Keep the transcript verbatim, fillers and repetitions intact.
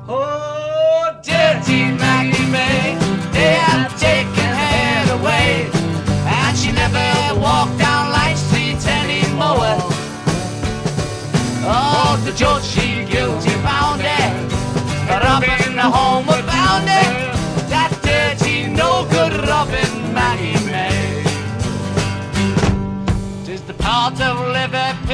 Oh, dirty Maggie May, they have taken her away, and she never walked down Light Street anymore. Oh, the judge, she guilty found her, robbing the homeward bound her, that dirty, no good Robin Maggie May. 'Tis the part of Liverpool